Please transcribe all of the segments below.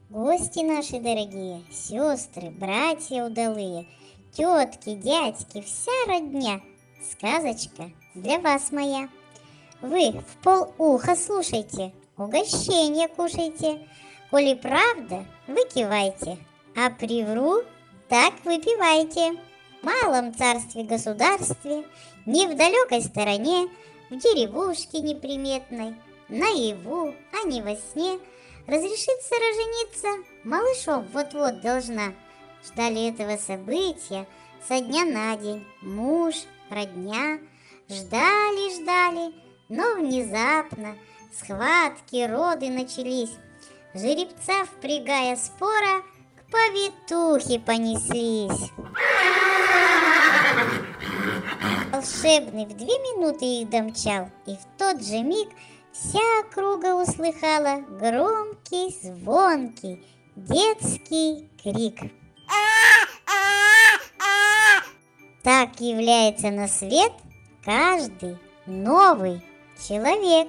Гости наши дорогие, сестры, братья удалые, тетки, дядьки, вся родня, сказочка для вас моя. Вы в полуха слушайте, угощение кушайте, коли правда, вы кивайте, а привру, так выпивайте. В малом царстве-государстве, не в далекой стороне, в деревушке неприметной, наяву, а не во сне, разрешится рожениться, малышом вот-вот должна. Ждали этого события со дня на день муж, родня. Ждали, но внезапно схватки, роды начались. Жеребца, впрягая спора, к повитухе понеслись. Волшебный в 2 минуты их домчал, и в тот же миг вся округа услыхала громкий, звонкий детский крик. Так является на свет каждый новый человек.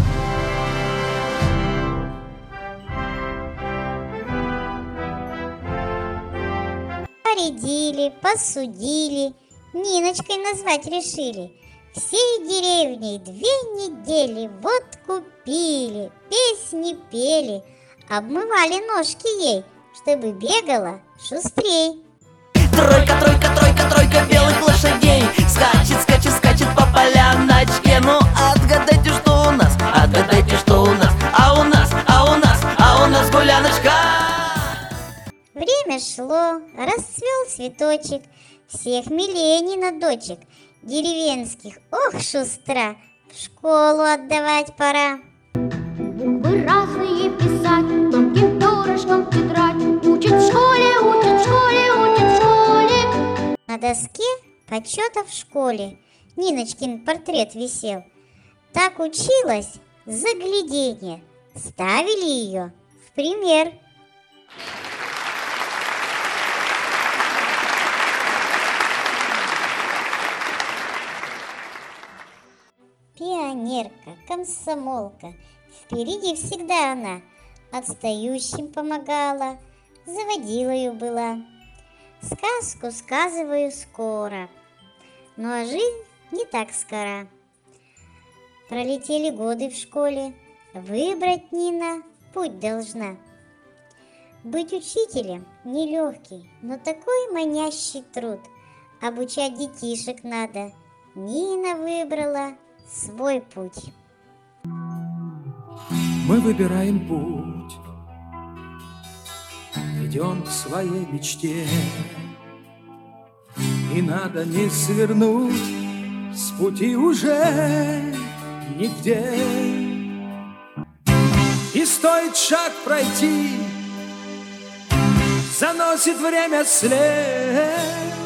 Поредили, посудили, Ниночкой назвать решили. Всей деревней 2 недели водку пили, песни пели, обмывали ножки ей, чтобы бегала шустрей. Тройка, тройка, тройка, тройка белых лошадей скачет, скачет, скачет по полям на очке. Ну отгадайте, что у нас, отгадайте, что у нас, а у нас, а у нас, а у нас гуляночка. Время шло, расцвел цветочек, всех миленина дочек деревенских, ох, шустра, в школу отдавать пора. Буквы разные писать, тонким перышком тетрадь учат в школе, учат в школе, учат в школе. На доске почета в школе Ниночкин портрет висел. Так училась загляденье, ставили ее в пример. Пионерка, комсомолка, впереди всегда она, отстающим помогала, заводилою была. Сказку сказываю скоро, ну а жизнь не так скора. Пролетели годы в школе, выбрать Нина путь должна. Быть учителем нелегкий, но такой манящий труд. Обучать детишек надо, Нина выбрала свой путь. Мы выбираем путь, идем к своей мечте, и надо не свернуть с пути уже нигде. И стоит шаг пройти, заносит время след,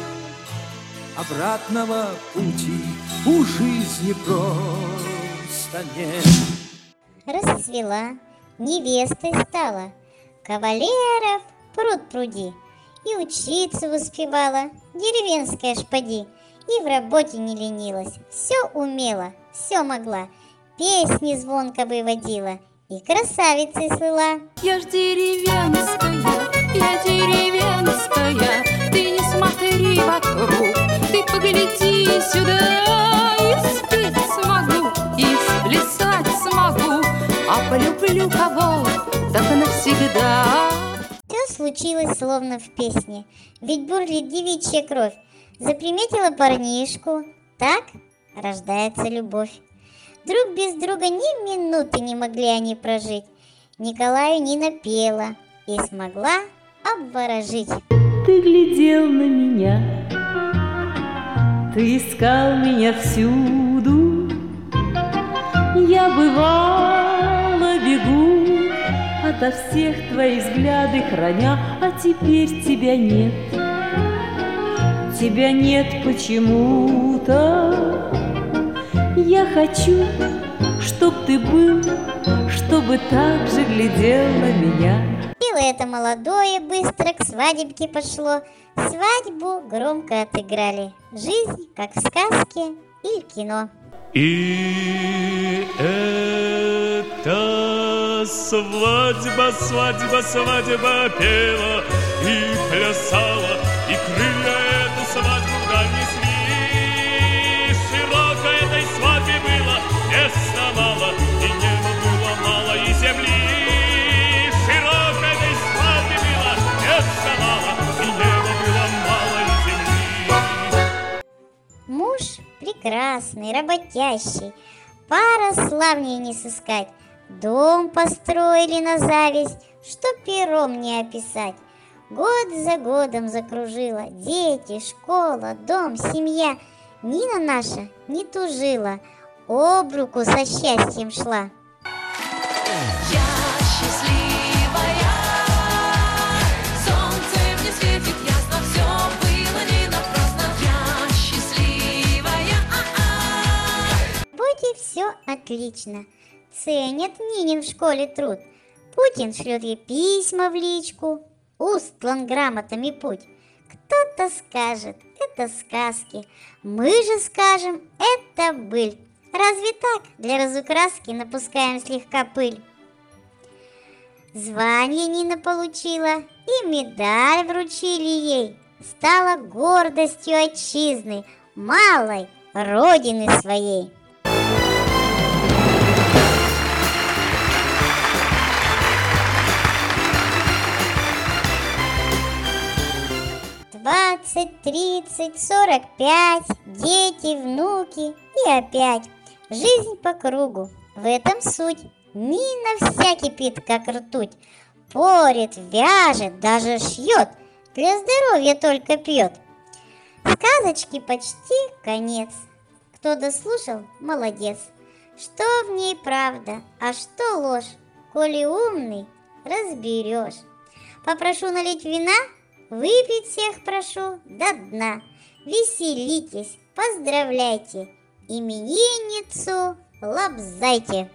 обратного пути у жизни просто нет. Расцвела, невестой стала, кавалеров пруд пруди, и учиться успевала, деревенская шпади, и в работе не ленилась, все умела, все могла, песни звонко выводила, и красавицей слыла. Я ж деревенская, ты не смотри вокруг, ты погляди сюда, и спеть смогу, и сплясать смогу, а полюблю кого, так навсегда. Все случилось словно в песне, ведь бурлит девичья кровь. Заприметила парнишку, так рождается любовь. Друг без друга ни минуты не могли они прожить. Николаю Нина пела и смогла обворожить. Ты глядел на меня, ты искал меня всюду. Я бывало бегу ото всех твоих взгляды храня, а теперь тебя нет. Тебя нет почему-то. Я хочу, чтоб ты был, чтобы так же глядел на меня. Пело это молодое, быстро к свадебке пошло. Свадьбу громко отыграли. Жизнь, как в сказке или в кино. И это свадьба, свадьба, свадьба пела и плясала, и крылья эту свадьбу вдаль несли. Широко этой свадьбе было места мало, и неба было мало, и земли. Широко этой свадьбе было места мало, и неба было мало, и земли. Муж прекрасный, работящий, пара славнее не сыскать. Дом построили на зависть, что пером не описать. Год за годом закружила, дети, школа, дом, семья. Нина наша не тужила, об руку со счастьем шла. Я счастливая, солнце мне светит ясно, все было не напрасно. Я счастливая, В работе все отлично, ценят Нинин в школе труд. Путин шлет ей письма в личку, устлан грамотами путь. Кто-то скажет, это сказки, мы же скажем, это быль. Разве так для разукраски напускаем слегка пыль? Звание Нина получила, и медаль вручили ей. Стала гордостью отчизны, малой родины своей. Двадцать, 30, 45, дети, внуки и опять. Жизнь по кругу, в этом суть. Нина вся кипит, как ртуть. Порет, вяжет, даже шьет, для здоровья только пьет. Сказочки почти конец. Кто дослушал, молодец. Что в ней правда, а что ложь, коли умный, разберешь. Попрошу налить вина, выпить всех прошу до дна. Веселитесь, поздравляйте, именинницу лобзайте.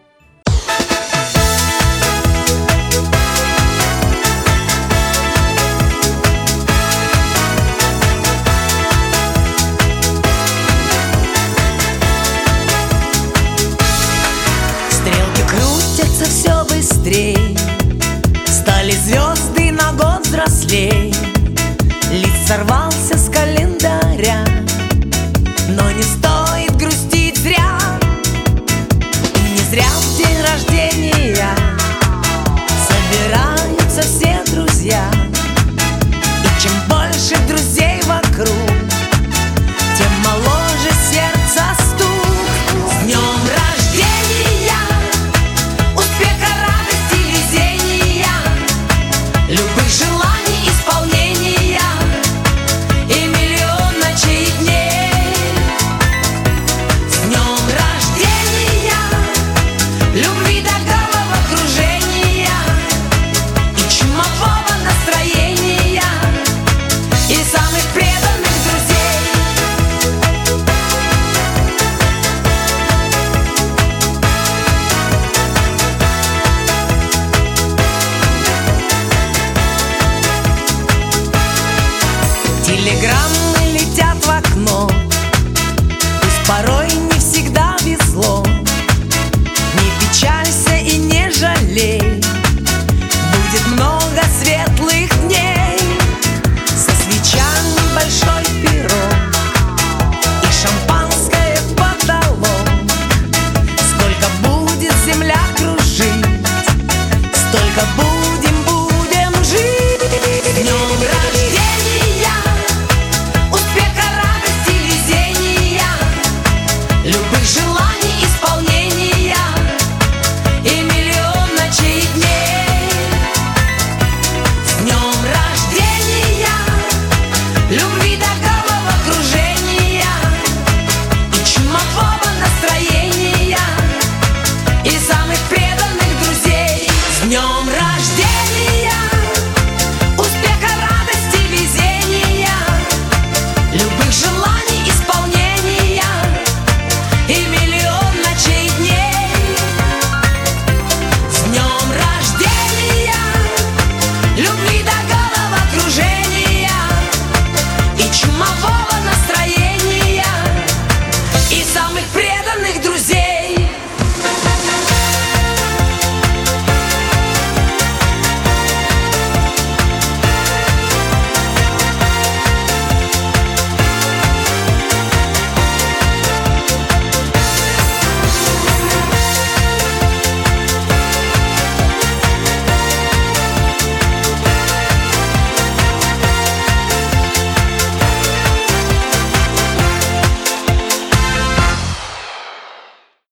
Стрелки крутятся все быстрей, стали звезды на год взрослей. Лист сорвался с календаря, но не стоит грустить зря. И не зря в день рождения собираются все друзья. И чем больше друзей вокруг, тем моложе сердце стук. С днем рождения, успеха, радости, везения, любых желаний.